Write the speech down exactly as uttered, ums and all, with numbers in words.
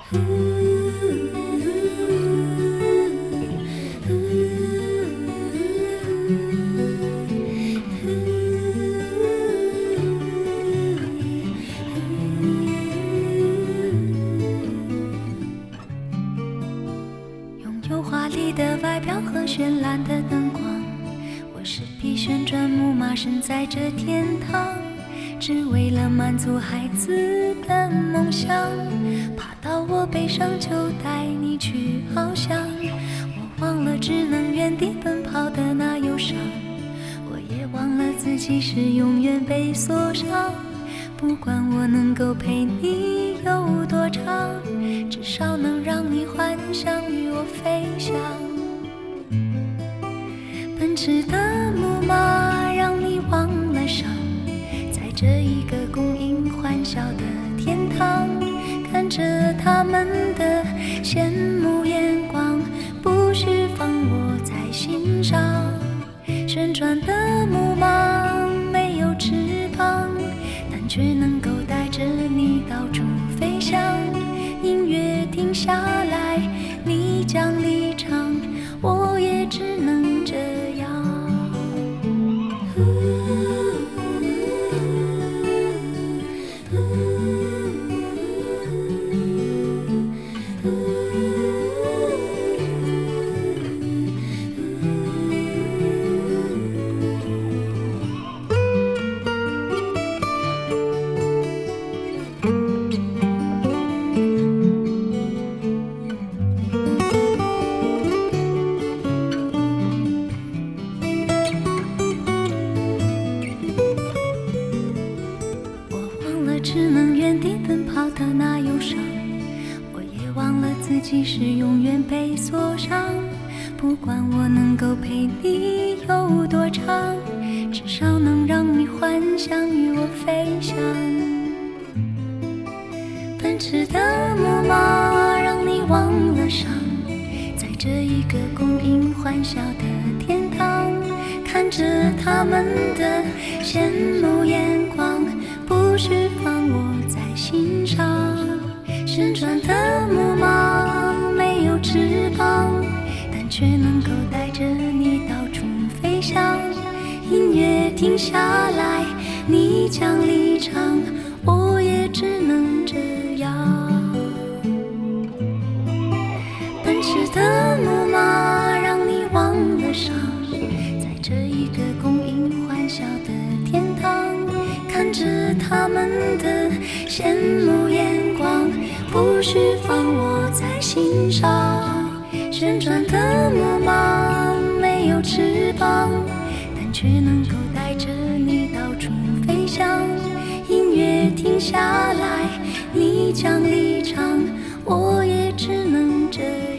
拥有华丽的外表和绚烂的灯光，我是匹旋转木马，身在这天堂，只为了满足孩子的梦想，爬到我背上就带你去翱翔。我忘了只能原地奔跑的那忧伤，我也忘了自己是永远被锁上。不管我能够陪你有多长，至少能让你幻想与我飞翔。奔驰的木马让你忘了伤，在这一个供应欢笑的天堂，看着他们的羡慕眼光，不需放我在心上。旋转的木马没有翅膀，但却能够带着你到处飞翔。音乐停下来，你将离场，我也只能这样。只能原地奔跑的那忧伤，我也忘了自己是永远被锁上。不管我能够陪你有多长，至少能让你幻想与我飞翔。奔驰的木马让你忘了伤，在这一个供应欢笑的天堂，看着他们的羡慕眼光，不需放我在心上。旋转的木马没有翅膀，但却能够带着你到处飞翔。音乐停下来，你将离场，我也只能这样。奔驰的木马让你忘了伤，在这一个供应欢笑的天堂，看着他们的羡慕眼光，不需放我在心上。旋转的木马没有翅膀，但却能够带着你到处飞翔。音乐停下来，你将离场，我也只能这样。